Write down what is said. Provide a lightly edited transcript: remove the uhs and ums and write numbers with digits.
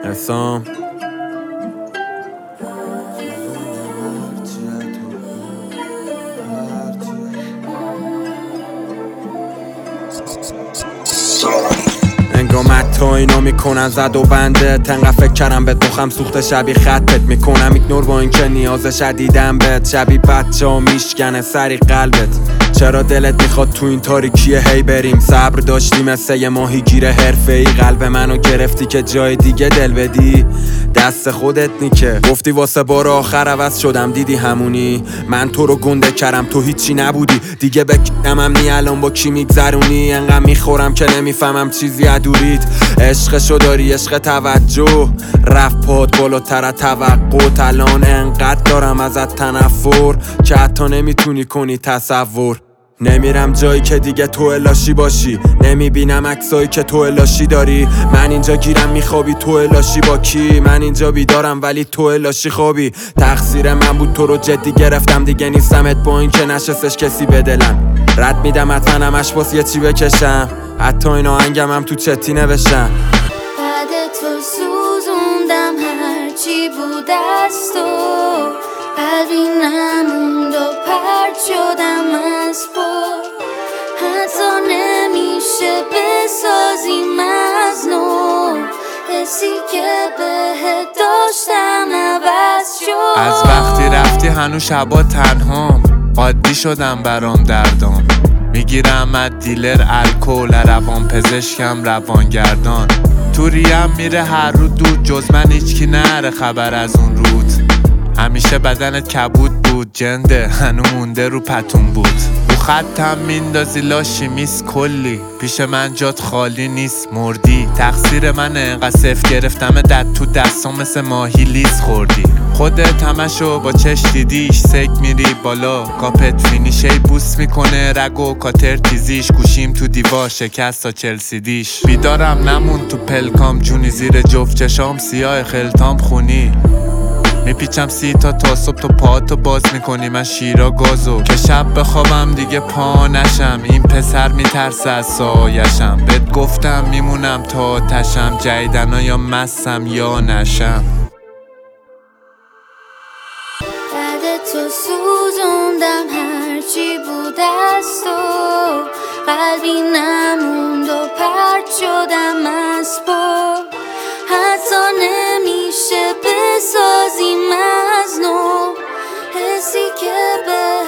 حسام انگامت تا اینا میکنن زد و بنده تنقه فکر کردم بهت بخم سوخت شبیه خطت میکنم ایگنور با این که نیاز شدیدم بهت شبیه بچه ها میشکنه سری قلبت چرا دلت میخواد تو این تاریکیه هی بریم صبر داشتی مثل یه ماهیگیر حرفه‌ای قلب منو گرفتی که جای دیگه دل بدی دست خودت نیکه گفتی واسه بار آخر عوض شدم دیدی همونی من تو رو گنده کردم تو هیچی نبودی دیگه بکیدم امنی الان با کی میگذرونی انقدر میخورم که نمیفهمم چیزی ادورید عشقشو داری عشق توجه رفت پاد بالاتر از توقع الان انقدر دارم ازت تنفر که حتی نمیتونی کنی تصور نمیرم جایی که دیگه تو الاشی باشی نمیبینم عکسایی که تو الاشی داری من اینجا گیرم میخوابی تو الاشی با کی من اینجا بیدارم ولی تو الاشی خوابی تقصیر من بود تو رو جدی گرفتم دیگه نیستمت با این که نشستش کسی به دلم رد میدم حتما همش باز یه چی بکشم حتی این آهنگم هم تو چتی نوشتم بعد تو سوزوندم هرچی بود از تو قلبی نموند و پرد شدم از پا حتی نمیشه بسازیم از نو حسی که بهت داشتم عوض شد از وقتی رفتی هنوز شبا تنهام عادی شدم برام دردام میگیرم از دیلر الکل روان پزشکم روانگردان تو ریم میره هر رو دود جز من هیچکی نره خبر از اون رود همیشه بدنت کبود بود جنده هنو مونده رو پتون بود رو خطم میندازی لاشی میس کلی پیش من جات خالی نیست مردی تقصیر منه انقدر صفر گرفتم دد تو دستام مثل ماهی لیز خوردی خودت همشو با چش دیدیش سک میری بالا کاپت فینیشی بوس میکنه رگ و کاتر تیزیش گوشیم تو دیوار شکست تا چلسیدیش بیدارم نمون تو پلکام جونی زیر جفت چشام سیاه خلطام خونی میپیچم 30 تا صبح تو پاهاتو باز میکنی من شیرا گازو که شب بخوابم دیگه پا نشم این پسر میترسه از سایشم بهت گفتم میمونم تا تشم جیدنا یا مستم یا نشم بعد تو سوزوندم هرچی بود از تو قلبی نموند و پرد شدم از پا حتی نمیشه بسازیم از نو حسی که